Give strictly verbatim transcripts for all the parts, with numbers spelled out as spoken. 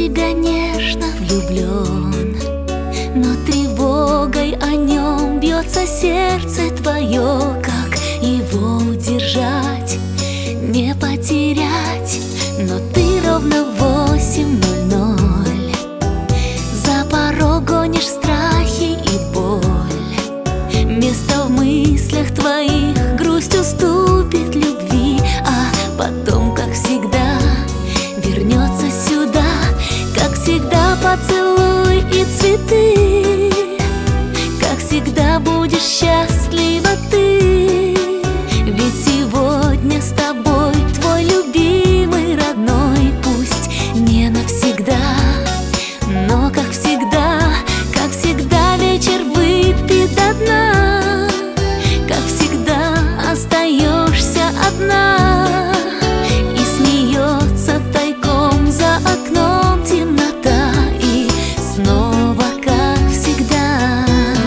тебя нежно влюблен, но тревогой о нем бьется сердце твое. Как его удержать, не потерять? Но ты ровно в восемь ноль ноль за порог гонишь страхи и боль. Место в мыслях твоих грусть уступит любви, а потом, как всегда, вернется сюда. Как всегда, поцелуй и цветы, как всегда будешь счастлива ты. Ведь сегодня с тобой твой любимый родной, пусть не навсегда, но как всегда, как всегда вечер выпит до дна. Как всегда остаешься одна, и смеется тайком за окном темнота. И снова, как всегда,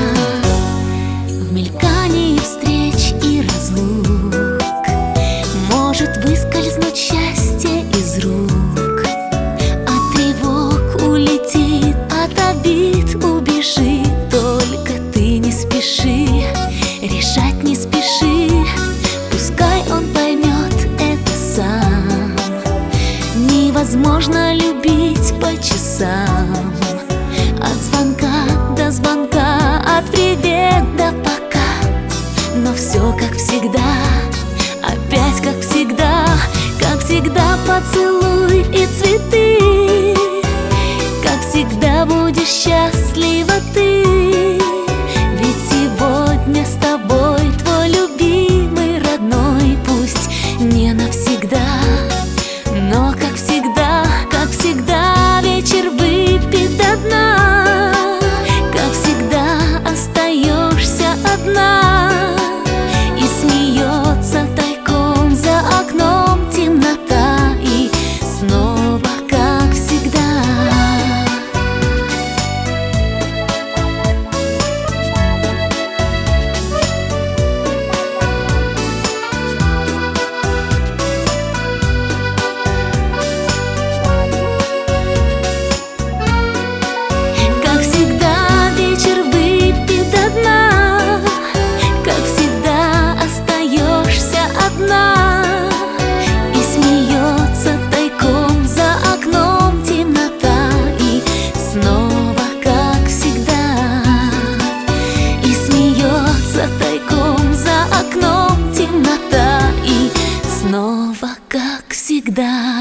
в мелькании встреч и разлук может выскользнуть счастье из рук. От тревог улетит, от обид убежит. Только ты не спеши, решать не спеши, пускай он поймет это сам. Невозможно любить по часам, от звонка до звонка, от привет до пока. Но все как всегда, опять как всегда, как всегда поцелуй и цветы. Как всегда будешь счастлива ты, ведь сегодня с тобой твой любимый родной, пусть не навсегда, но как всегда, как всегда вечер выпит до дна. Как всегда остаешься одна, и смеется тайком за окном темнота. И снова, как всегда. Как всегда вечер выпит до дна, как всегда остаешься одна, и смеется тайком за окном темнота. И снова, как всегда, и смеется тайком за окном темнота. И снова, как всегда.